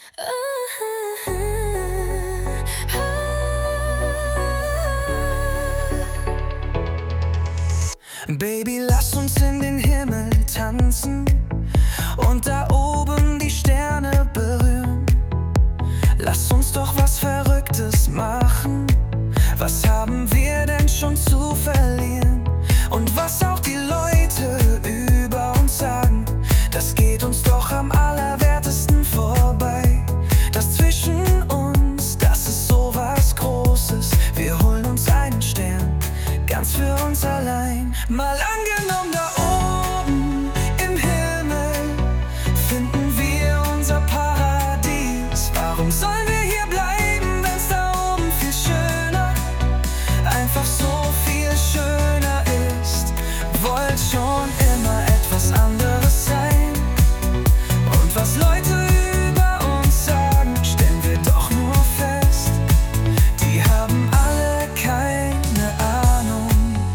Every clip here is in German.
Baby, lass uns in den Himmel tanzen und da oben die Sterne berühren. Lass uns doch was Verrücktes machen. Was haben wir denn schon zu verlieren? Und was auch die Leute über uns sagen, das geht uns doch am allerwertesten vorbei. Das zwischen uns, das ist sowas Großes. Wir holen uns einen Stern, ganz für uns allein. Mal angenommen, da oben im Himmel finden wir unser Paradies. Warum sollen wir hier bleiben, wenn's da oben viel schöner, einfach so viel schöner ist? Wollt schon immer etwas anderes sein. Und was Leute über uns sagen, stellen wir doch nur fest, die haben alle keine Ahnung.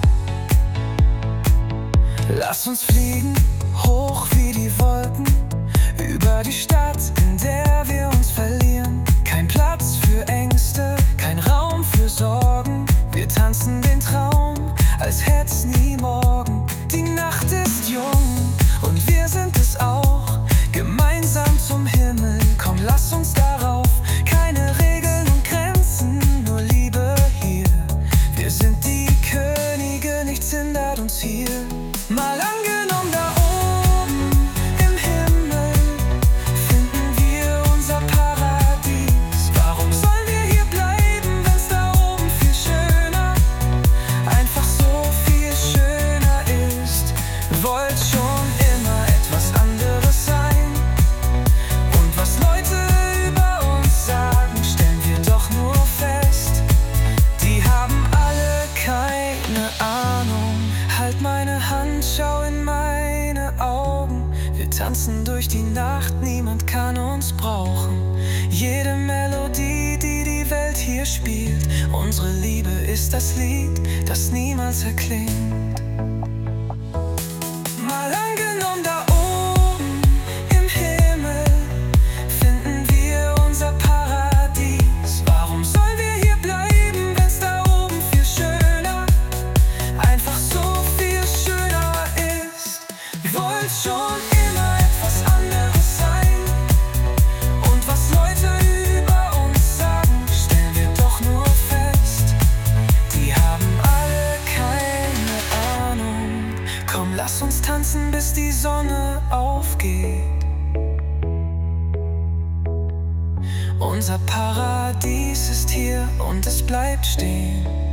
Lass uns fliegen, hoch wie die Wolken, über die Stadt, in der wir uns verlieren. Kein Platz für Ängste, kein Raum für Sorgen. Wir tanzen den Traum, als hätt's nie morgen. Die Nacht ist jung und wir sind es auch. Gemeinsam zum Himmel, komm, lass uns darauf. Keine Regeln und Grenzen, nur Liebe hier. Wir sind die Könige, nichts hindert uns hier. Mal angenommen, da oben im Himmel finden wir unser Paradies. Warum sollen wir hier bleiben, wenn's da oben viel schöner, einfach so viel schöner ist? Wollt schon immer etwas anderes sein. Und was Leute über uns sagen, stellen wir doch nur fest, die haben alle keine Ahnung. Halt meine Hand, schau in meine Augen. Wir tanzen durch die Nacht, niemand kann uns brauchen. Jede Melodie, die die Welt hier spielt, unsere Liebe ist das Lied, das niemals erklingt. Mal angenommen, da oben im Himmel finden wir unser Paradies. Warum sollen wir hier bleiben, wenn's da oben viel schöner, einfach so viel schöner ist? Wollt schon immer etwas anderes sein. Und was Leute über uns sagen, stellen wir doch nur fest, die haben alle keine Ahnung. Komm, lass uns tanzen, bis die Sonne aufgeht. Unser Paradies ist hier und es bleibt stehen.